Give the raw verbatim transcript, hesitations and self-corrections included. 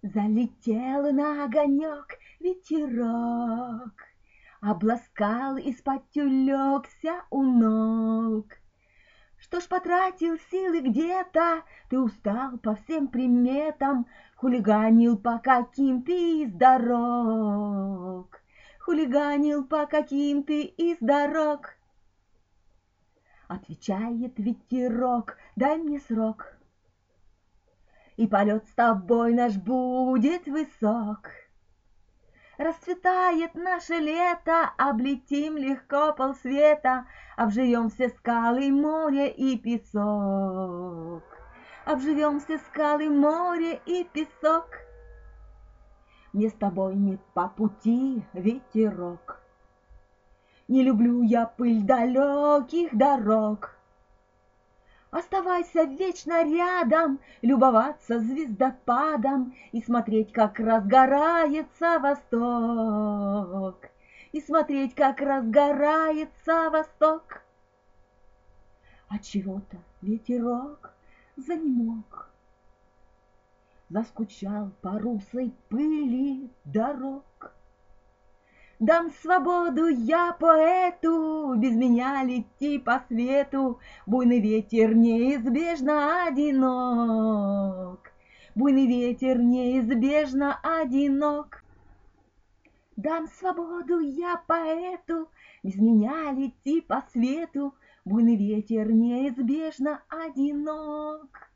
Залетел на огонек ветерок, обласкал из-под тюлёкся у ног. Что ж потратил силы где-то, ты устал по всем приметам, хулиганил по каким ты из дорог, хулиганил по каким ты из дорог. Отвечает ветерок: дай мне срок, и полет с тобой наш будет высок. Расцветает наше лето, облетим легко полсвета, обживем все скалы, море и песок. Обживем все скалы, море и песок. Мне с тобой не по пути, ветерок. Не люблю я пыль далеких дорог. Оставайся вечно рядом, любоваться звездопадом и смотреть, как разгорается восток, и смотреть, как разгорается восток. Отчего-то ветерок занемог, заскучал по руслой пыли дорог. Дам свободу я поэту, без меня лети по свету, буйный ветер неизбежно одинок, буйный ветер неизбежно одинок. Дам свободу я поэту, без меня лети по свету, буйный ветер неизбежно одинок.